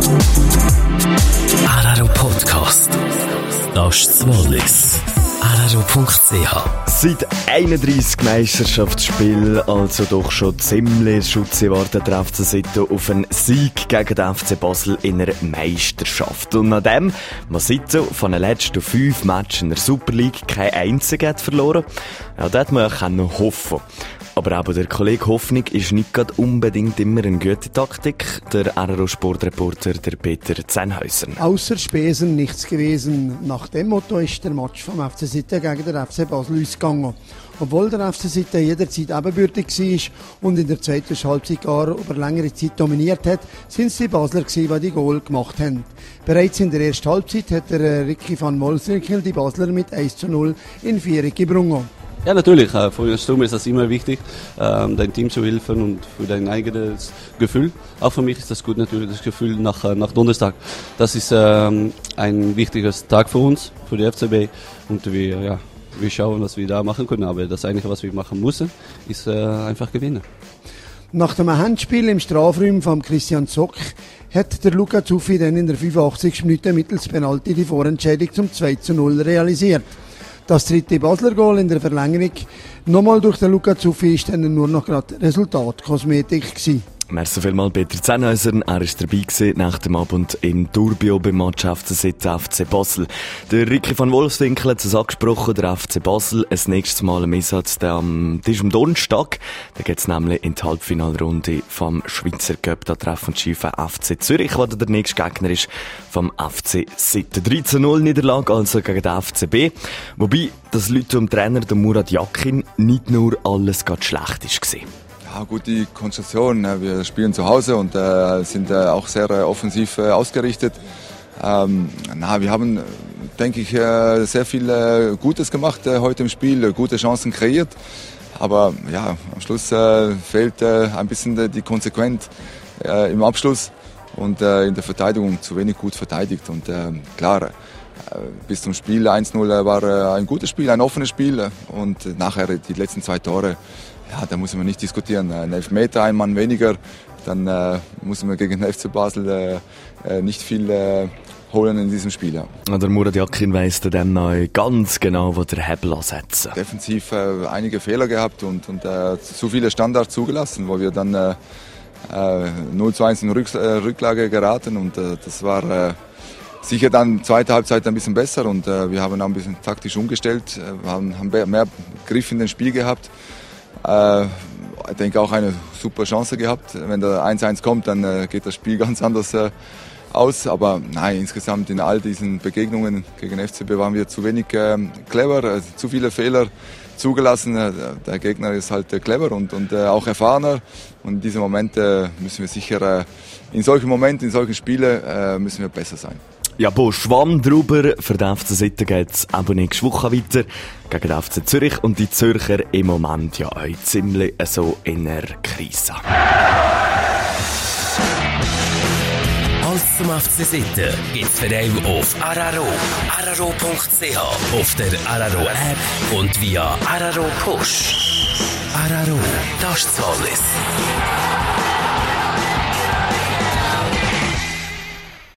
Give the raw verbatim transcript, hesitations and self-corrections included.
Araro Podcast. Das ist das Wallis. araro punkt c h. Seit einunddreissig Meisterschaftsspielen, also doch schon ziemlich Schutze, wartet der F C Sitto auf einen Sieg gegen den F C Basel in einer Meisterschaft. Und nachdem man Sitto von den letzten fünf Matches in der Super League kein einziges hat verloren, ja, da hat man ja noch hoffen. Aber auch der Kollege Hoffnung ist nicht gerade unbedingt immer eine gute Taktik. Der Araro-Sportreporter, der Peter Zennhäuser. Außer Spesen nichts gewesen. Nach dem Motto ist der Match vom F C Sitto gegen den F C Basel ausgegangen. Obwohl der F C Sitto jederzeit ebenbürtig war und in der zweiten Halbzeit gar über längere Zeit dominiert hat, sind es die Basler gewesen, die die Goal gemacht haben. Bereits in der ersten Halbzeit hat der Ricky van Molswinkel die Basler mit eins zu null in Führung gebracht. Ja, natürlich. Für eine Stunde ist das immer wichtig, dein Team zu helfen und für dein eigenes Gefühl. Auch für mich ist das gut natürlich, das Gefühl nach, nach Donnerstag. Das ist ein wichtiger Tag für uns, für die F C B. Und wir, ja, wir schauen, was wir da machen können. Aber das Einzige, was wir machen müssen, ist einfach gewinnen. Nach dem Handspiel im Strafraum von Christian Zock hat der Luca Zuffi dann in der fünfundachtzigsten Minute mittels Penalty die Vorentscheidung zum zwei zu null realisiert. Das dritte Basler Goal in der Verlängerung, nochmal durch den Luca Zuffi, ist dann nur noch gerade Resultatkosmetik gewesen. Merci vielmals Peter Zennhäuser. Er war dabei gewesen, nach dem Abend im Turbio beim Match F C Sitto F C Basel. Der Ricky van Wolfswinkel hat es angesprochen, der F C Basel, ein nächstes Mal im Einsatz, der am, das ist am Donnerstag. Da geht es nämlich in die Halbfinalrunde vom Schweizer Cup. Da treffen die Schiefen F C Zürich, der der nächste Gegner ist vom F C Sitto. drei zu null Niederlage also gegen den F C B. Wobei das Leute um Trainer, der Murat Yakin, nicht nur alles gerade schlecht war. Ja, gut, die Konzentration. Wir spielen zu Hause und äh, sind äh, auch sehr äh, offensiv äh, ausgerichtet. Ähm, na, wir haben, denke ich, äh, sehr viel äh, Gutes gemacht äh, heute im Spiel, äh, gute Chancen kreiert. Aber ja, am Schluss äh, fehlt äh, ein bisschen die Konsequenz äh, im Abschluss und äh, in der Verteidigung zu wenig gut verteidigt. Und äh, klar, äh, bis zum Spiel eins zu null war äh, ein gutes Spiel, ein offenes Spiel. Und äh, nachher die letzten zwei Tore. Ja, da muss man nicht diskutieren. Ein Elfmeter, ein Mann weniger, dann äh, muss man gegen den F C Basel äh, nicht viel äh, holen in diesem Spiel. Ja. Der Murat Yakin weiss dann noch ganz genau, wo der Hebel ansetzen. Defensiv äh, einige Fehler gehabt und, und äh, zu viele Standards zugelassen, wo wir dann äh, äh, null zu eins in Rück, äh, Rücklage geraten und äh, das war äh, sicher dann zweite Halbzeit ein bisschen besser und äh, wir haben auch ein bisschen taktisch umgestellt, wir haben, haben mehr Griff in den Spiel gehabt. Äh, ich denke auch eine super Chance gehabt. Wenn der eins eins kommt, dann äh, geht das Spiel ganz anders äh, aus. Aber nein, insgesamt in all diesen Begegnungen gegen F C B waren wir zu wenig äh, clever, äh, zu viele Fehler zugelassen. Äh, der Gegner ist halt äh, clever und, und äh, auch erfahrener. Und in diesen Momenten äh, müssen wir sicher, äh, in solchen Momenten, in solchen Spielen äh, müssen wir besser sein. Ja, Bo, Schwamm drüber. Für den F C Sitto geht es aber nächste Woche weiter gegen den F C Zürich. Und die Zürcher im Moment ja auch ziemlich so in einer Krise. Alles zum F C Sitto gibt's für dich auf Araro. araro punkt c h, auf der Araro App und via Araro Push. Araro, das ist das Wallis.